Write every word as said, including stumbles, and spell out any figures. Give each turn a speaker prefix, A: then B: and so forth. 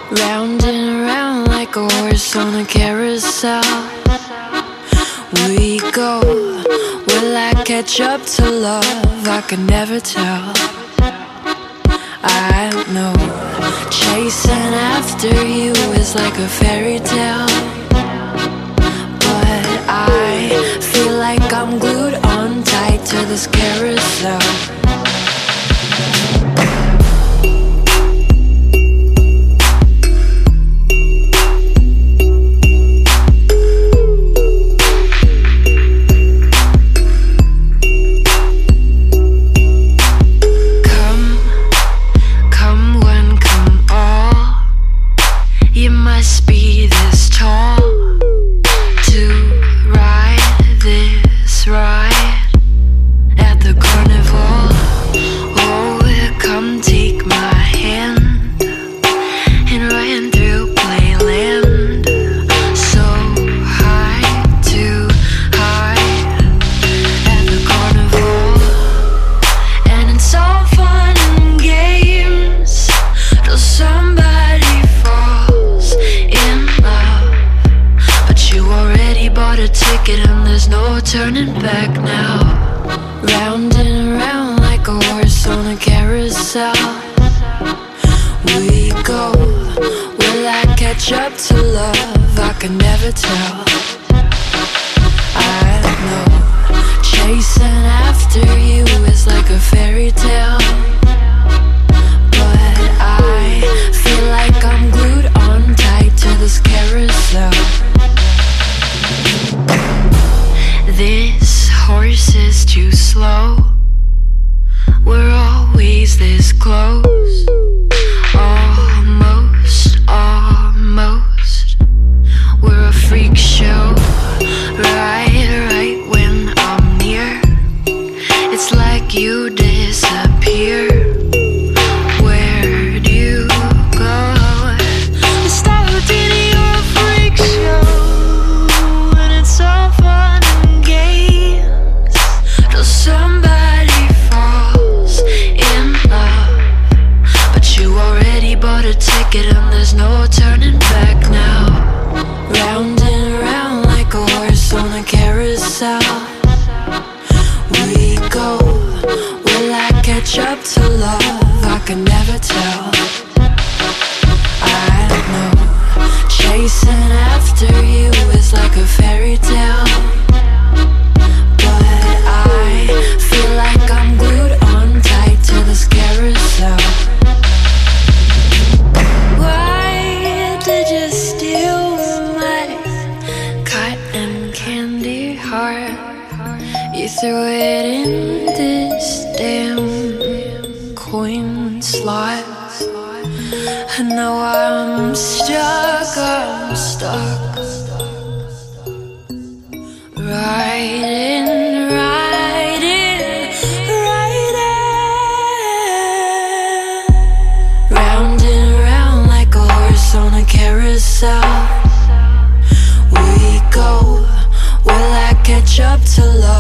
A: Round and round like a horse on a carousel we go. Will I catch up to love? I can never tell. I know chasing after you is like a fairy tale, but I feel like I'm glued on tight to this carousel. Turning back now. Round and round like a horse on a carousel we go. Will I catch up to love? I can never tell. I know chasing after you is like a fairy tale, but I feel like I'm glued on tight to this carousel. This horse is too slow. We're always this close. Almost, almost. We're a freak show. Right, right when I'm near, it's like you disappear. Where'd you go? Stop thinking you're a freak show, and it's all fun. Somebody falls in love, but you already bought a ticket and there's no turning back now. Round and round like a horse on a carousel we go. Will I catch up to love? I can never tell. I know chasing after you is like a fairy tale, I feel like I'm glued on tight to this carousel. Why did you steal my cotton candy heart? You threw it in this damn coin slot, and now I'm stuck, I'm stuck right in. On a carousel we go. Will I catch up to love?